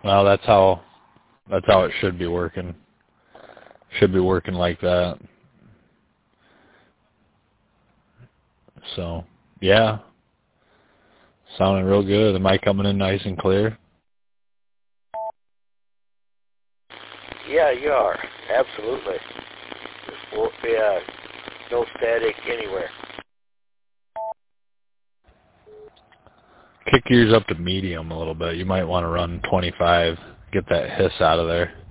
Well, that's how it should be working. Should be working like that. So, yeah. Sounding real good. Am I coming in nice and clear? Yeah, you are. Absolutely. Yeah, no static anywhere. Kick yours up to medium a little bit. You might want to run 25. Get that hiss out of there.